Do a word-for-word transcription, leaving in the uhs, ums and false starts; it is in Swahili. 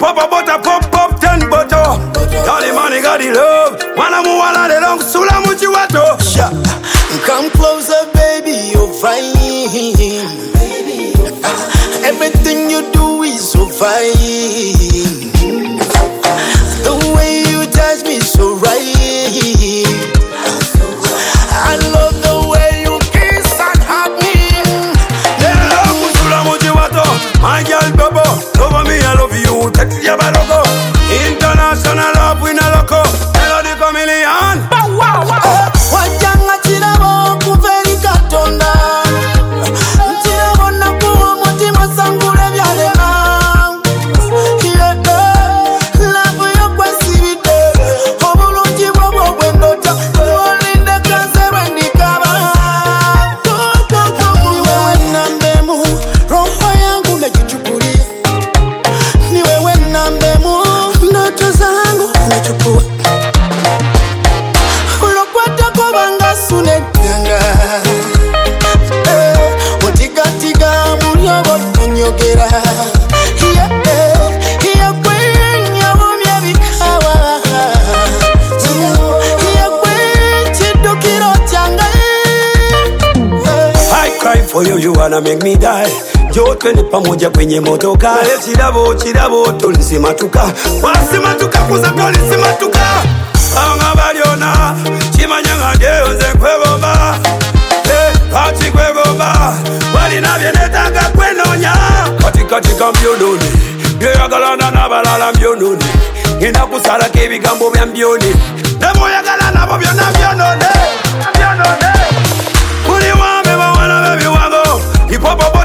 pop a butter, pop pop ten butter. Dolly money got the love. Wanna move all the long sula muchi wato. Come closer, baby, you're fine. Everything you do is so fine. The way you touch me so right. I love the way you kiss and hug me. Yeah, love musula muchi wato. My girl Bobo, love me, I love you. Take your balogo. International love, we no loco. Melody chameleon. Wow, wow, wow. Wajanga chirabo kuveri katonda. Chirabo na kuwa mutima sangule vyalema. Yeah, love yo kwa sibite. Obulungi bwobo bwendota. Mwolinde kanzerwe ndikaba. Ni wewe nambemu, roho yangu najichukulia. Ni wewe nambemu, ndoto zangu nachukua. For you, you wanna make me die. Jo twende pamoja kwenye motoka. Chirabo, chirabo, tulisi matuka. Wasi matuka, kuza tulisi matuka. Anga baliona, chimanyanga deonze kwegoba. Eh, pati kwegoba. Wali na bienetanga kwenonya. Katika tika mbyononi. Bia galana na balala mbyononi. Ngenda kusala kebigambo bya mbyoni. Nemo ya galana bo byona mbyononi. Mbyononi. Kuli wame bawana baby wango. Hip hop